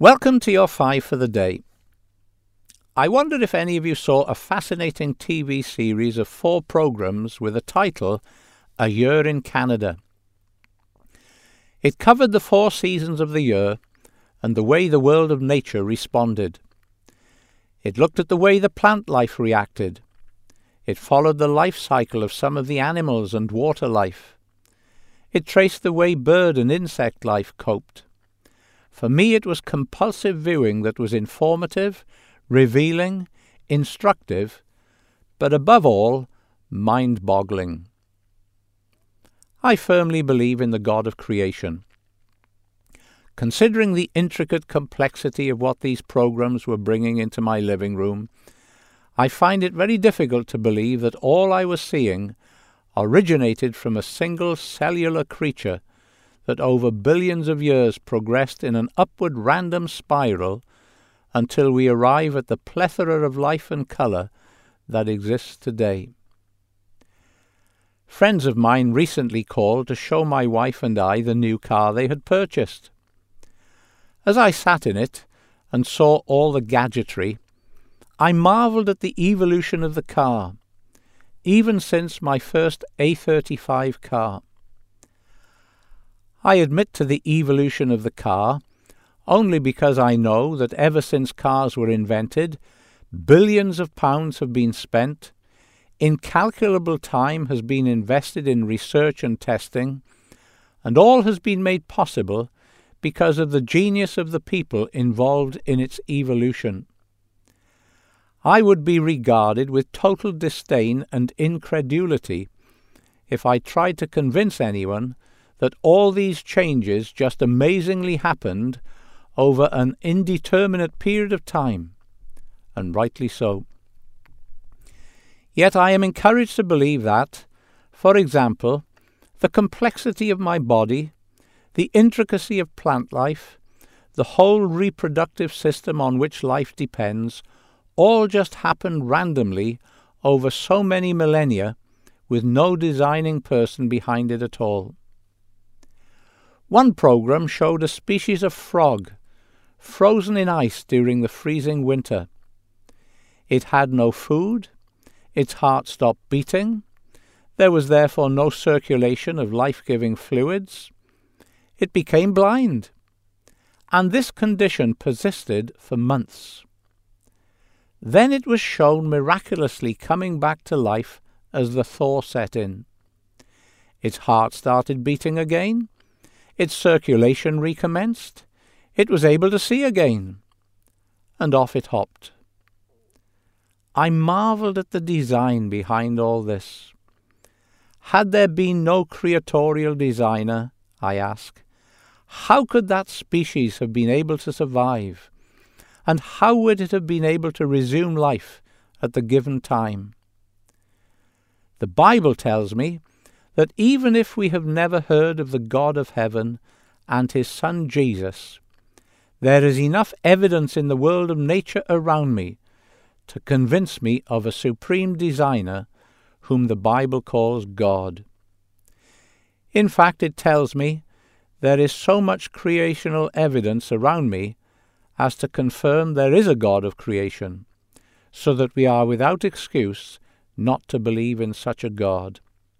Welcome to your 5 for the day. I wondered if any of you saw a fascinating TV series of 4 programs with a title, A Year in Canada. It covered the 4 seasons of the year and the way the world of nature responded. It looked at the way the plant life reacted. It followed the life cycle of some of the animals and water life. It traced the way bird and insect life coped. For me, it was compulsive viewing that was informative, revealing, instructive, but above all, mind-boggling. I firmly believe in the God of creation. Considering the intricate complexity of what these programs were bringing into my living room, I find it very difficult to believe that all I was seeing originated from a single cellular creature that over billions of years progressed in an upward random spiral until we arrive at the plethora of life and colour that exists today. Friends of mine recently called to show my wife and I the new car they had purchased. As I sat in it and saw all the gadgetry, I marvelled at the evolution of the car, even since my first A35 car. I admit to the evolution of the car only because I know that ever since cars were invented, billions of pounds have been spent, incalculable time has been invested in research and testing, and all has been made possible because of the genius of the people involved in its evolution. I would be regarded with total disdain and incredulity if I tried to convince anyone that all these changes just amazingly happened over an indeterminate period of time, and rightly so. Yet I am encouraged to believe that, for example, the complexity of my body, the intricacy of plant life, the whole reproductive system on which life depends, all just happened randomly over so many millennia with no designing person behind it at all. One program showed a species of frog, frozen in ice during the freezing winter. It had no food, its heart stopped beating, there was therefore no circulation of life-giving fluids. It became blind, and this condition persisted for months. Then it was shown miraculously coming back to life as the thaw set in. Its heart started beating again, its circulation recommenced, it was able to see again, and off it hopped. I marvelled at the design behind all this. Had there been no creatorial designer, I ask, how could that species have been able to survive, and how would it have been able to resume life at the given time? The Bible tells me that even if we have never heard of the God of heaven and his Son Jesus, there is enough evidence in the world of nature around me to convince me of a supreme designer whom the Bible calls God. In fact, it tells me there is so much creational evidence around me as to confirm there is a God of creation, so that we are without excuse not to believe in such a God.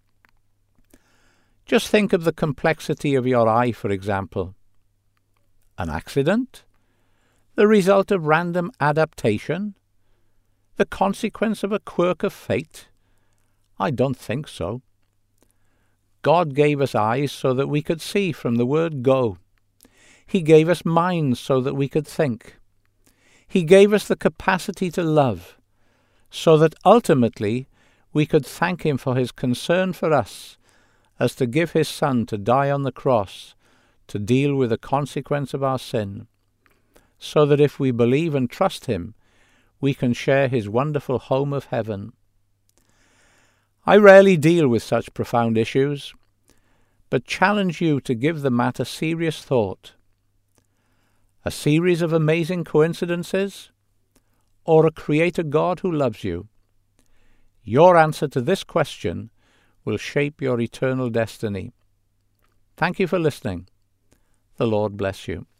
Just think of the complexity of your eye, for example. An accident? The result of random adaptation? The consequence of a quirk of fate? I don't think so. God gave us eyes so that we could see from the word go. He gave us minds so that we could think. He gave us the capacity to love, so that ultimately we could thank him for his concern for us, as to give his Son to die on the cross to deal with the consequence of our sin, so that if we believe and trust him, we can share his wonderful home of heaven. I rarely deal with such profound issues, but challenge you to give the matter serious thought. A series of amazing coincidences, or a Creator God who loves you? Your answer to this question will shape your eternal destiny. Thank you for listening. The Lord bless you.